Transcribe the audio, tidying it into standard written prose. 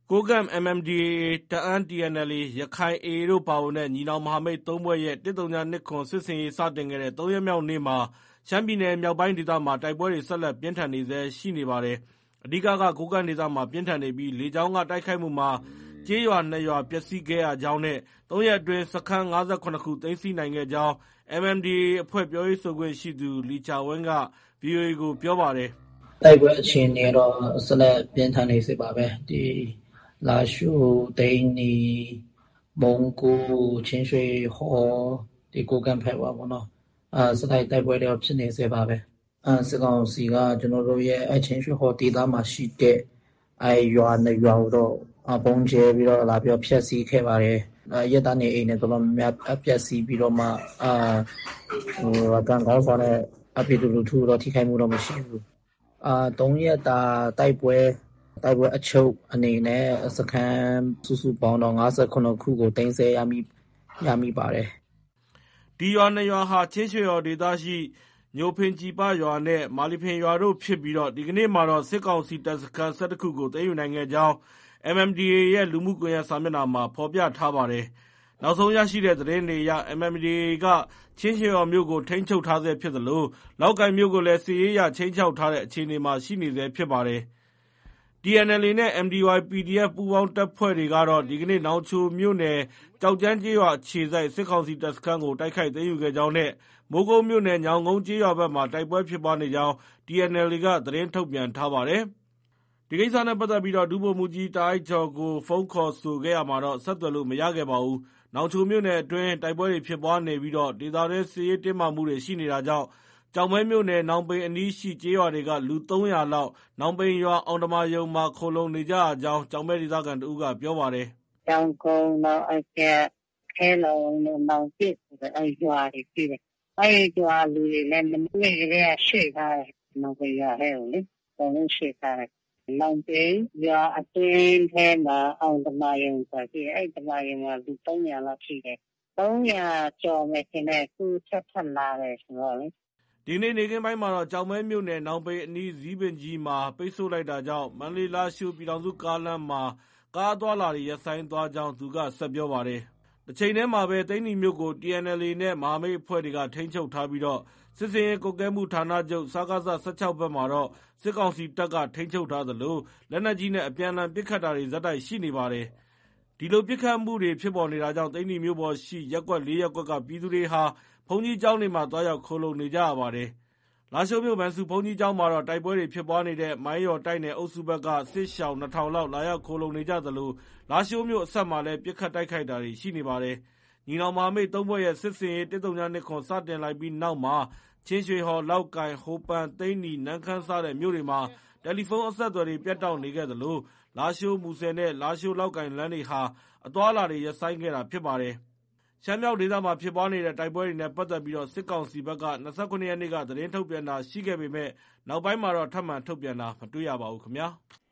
ကိုးကန့် MNDAA တအာင်း TNLA ရခိုင် AA တို့ပါဝင်တဲ့ ညီနောင်မဟာမိတ် ၃ ဖွဲ့ရဲ့ ၁၀၂၇ စစ်ဆင်ရေးစတင်ခဲ့တဲ့ ၃ ရက်မြောက်နေ့မှာ ရှမ်းပြည်နယ်မြောက်ပိုင်းဒေသမှာ တိုက်ပွဲတွေ ဆက်လက်ပြင်းထန်နေဆဲရှိနေပါတယ်။ အဓိကက ကိုးကန့်ဒေသမှာ ပြင်းထန်နေပြီး လေကြောင်းက တိုက်ခိုက်မှုမှာ ကျေးရွာ ၂ ရွာပျက်ဆီးခဲ့ရကြောင်းနဲ့ ၃ ရက်အတွင်း စခန်း ၅၇ ခုသိမ်းဆည်းနိုင်ခဲ့ကြောင်း MNDAA အဖွဲ့ ပြောရေးဆိုခွင့်ရှိသူ လီချာဝင်းက VOA ကို ပြောပါတယ်။ “တိုက်ပွဲအခြေအနေကတော့ ဆက်လက်ပြင်းထန်နေဆဲပါပဲ။ လားရှိုး၊ သိန္နီ၊ မုံးကိုး၊ ချင်းရွှေဟော်၊ ကိုးကန့်ဘက်ပေါ့နော်။ ဆက်တိုက်တိုက်ပွဲတွေဖြစ်နေဆဲပါပဲ။ စစ်ကောင်စီက ကျနော်တို့ရဲ့ ချင်းရွှေဟော်ဒေသမှာရှိတဲ့ ရွာ ၂ ရွာကိုတော့ ဗုံးကြဲပြီးတော့ လာပြီးတော့ ဖျက်ဆီးခဲ့ပါတယ်။ အရပ်သားနေအိမ်တွေ တော်တော်များများပျက်ဆီးပြီးတော့မှ ကံကောင်းစွာနဲ့ ပြည်သူလူထုတော့ ထိခိုက်မှုတော့မရှိဘူး။ ၃ ရက်တာတိုက်ပွဲအချုပ်အနေနဲ့ စခန်းစုစုပေါင်းတော့ ၅၇ ခုကို သိမ်းဆည်းရမိပါတယ်။ ” ဒီရွာ ၂ ရွာဟာ ချင်းရွှေဟော်ဒေသရှိ ညိုဖင်ကြည်ပရွာနဲ့ မာလီဖင်ရွာတို့ဖြစ်ပြီး ဒီကနေ့မှာတော့ စစ်ကောင်စီတပ်စခန်း ၁၁ ခုကို သိမ်းယူနိုင်ခဲ့ကြောင်း MNDAA ရဲ့ လူမှုကွန်ရက်စာမျက်နှာမှာ ဖော်ပြထားပါတယ်။ နောက်ဆုံးရရှိတဲ့သတင်းတွေအရ MNDAA က ချင်းရွှေဟော်မြို့ကို ထိန်းချုပ်ထားဆဲဖြစ်သလို လောက်ကိုင်မြို့ကိုလည်း စစ်ရေးအရ ခြိမ်းခြောက်ထားတဲ့အခြေအနေမှာ ရှိနေဆဲဖြစ်ပါတယ်။ TNLA နဲ့ MDY PDF ပူးပေါင်းတပ်ဖွဲ့တွေကတော့ ဒီကနေ့ နောင်ချိုမြို့နယ် ကျောက်ကြမ်းကျေးရွာအခြေစိုက် စစ်ကောင်စီတပ်စခန်းကို တိုက်ခိုက်သိမ်းယူခဲ့ကြောင်းနဲ့ မိုးကုတ်မြို့နယ် ညောင်ကုန်းကျေးရွာဘက်မှာ တိုက်ပွဲဖြစ်ပွားနေကြောင်း TNLA က သတင်းထုတ်ပြန်ထားပါတယ်။ ဒီကိစ္စနဲ့ပတ်သက်ပြီး ဒုဗိုလ်မှူးကြီး တာအိုက်ကျော်ကို ဖုန်းခေါ်ဆိုခဲ့ရာမှာတော့ ဆက်သွယ်လို့ မရခဲ့ပါဘူး။ နောင်ချိုမြို့နယ်အတွင်း တိုက်ပွဲတွေဖြစ်ပွားနေပြီး ဒေသတွင်း စစ်ရေးတင်းမာမှုတွေရှိနေတာကြောင့် ကျောက်မဲမြို့နယ် နောင်ပိန်အနီးရှိကျေးရွာတွေက လူ ၃၀၀ လောက် နောင်ပိန်ရွာ အောင်ဓမ္မာရုံမှာ ခိုလှုံနေကြရကြောင်း ကျောက်မဲဒေသခံတဦးက ပြောပါတယ်။ “ကျောင်းကုန်း၊ နောက် ခဲလုံတို့ နောင်ကျစ်ဆိုတဲ့ ရွာတွေရှိတယ်။ အဲဒီရွာလူတွေလည်း မနေ့ကတည်းက ရွှေ့ထားတယ်။ နောင်ပိန်ရွာထဲကိုလေ။ အကုန်လုံးရွှေ့ထားတယ်။ နောင်ပိန်ရွာအတွင်းထဲမှာ အောင်ဓမ္မာရုံဆိုတာရှိတယ်။ အဲဒီဓမ္မာရုံမှာ လူ ၃၀၀ လောက်ရှိတယ်။ ၃၀၀ ကျော်မယ်ထင်တယ်။ အခုထပ်လာတယ်ဆိုတော့လေ။ ” ဒီကနေ့ နေ့ခင်းပိုင်းမှာတော့ ကျောက်မဲမြို့နယ် နောင်ပိန်အနီး ဇီးပင်ကြီးမှာ ပိတ်ဆို့လိုက်တာကြောင့် မန္တလေး-လားရှိုး ပြည်ထောင်စုကားလမ်းမှာ ကားအသွားအလာတွေ ရပ်ဆိုင်းသွားကြောင်း သူက ဆက်ပြောပါတယ်။ တချိန်တည်းမှာပဲ သိန္နီမြို့ကို TNLA နဲ့ မဟာမိတ်အဖွဲ့တွေက ထိန်းချုပ်ထားပြီး စစ်ဆင်ရေးကွပ်ကဲမှုဌာနချုပ် စကစ ၁၆ ဘက်မှာတော့ စစ်ကောင်စီတပ်က ထိန်းချုပ်ထားသလို လက်နက်ကြီးနဲ့ အပြန်အလှန်ပစ်ခတ်တာတွေ ဆက်တိုက်ရှိနေပါတယ်။ ဒီလို ပစ်ခတ်မှုတွေဖြစ်ပေါ်နေတာကြောင့် သိန္နီမြို့ပေါ်ရှိ ရပ်ကွက် ၄ ရပ်ကွက်က ပြည်သူတွေဟာ ဘုန်းကြီးကျောင်းတွေမှာ သွားရောက်ခိုလှုံနေကြရပါတယ်။ လားရှိုးမြို့ မန်ဆူဘုန်းကြီးကျောင်းမှာတော့ တိုက်ပွဲတွေဖြစ်ပွားနေတဲ့ မိုင်းယော်တိုက်နယ်အုပ်စုဘက်က စစ်ရှောင် ၂,၀၀၀ လောက် လာရောက်ခိုလှုံနေကြသလို လားရှိုးမြို့အစပ်မှာလည်း ပစ်ခတ်တိုက်ခိုက်တာတွေ ရှိနေပါတယ်။ ညီနောင်မဟာမိတ် ၃ ဖွဲ့ရဲ့ စစ်ဆင်ရေး ၁၀၂၇ စတင်လိုက်ပြီးနောက်မှာ ချင်းရွှေဟော်၊ လောက်ကိုင်၊ ဟိုပန်၊ သိန္နီ၊ နမ့်ခမ်းစတဲ့မြို့တွေမှာ တယ်လီဖုန်းအဆက်အသွယ်တွေ ပြတ်တောက်နေခဲ့သလို လားရှိုး- မူဆယ်နဲ့ လားရှိုး- လောက်ကိုင်လမ်းတွေဟာ အသွားအလာတွေ ရပ်ဆိုင်းခဲ့တာဖြစ်ပါတယ်။ ရှမ်းမြောက်ဒေသမှာ ဖြစ်ပွားနေတဲ့ တိုက်ပွဲတွေနဲ့ပတ်သက်ပြီး စစ်ကောင်စီဘက်က ၂၇ ရက်နေ့က သတင်းထုတ်ပြန်တာရှိခဲ့ပေမဲ့ နောက်ပိုင်းမှာတော့ ထပ်မံထုတ်ပြန်တာ မတွေ့ရပါဘူးခင်ဗျာ။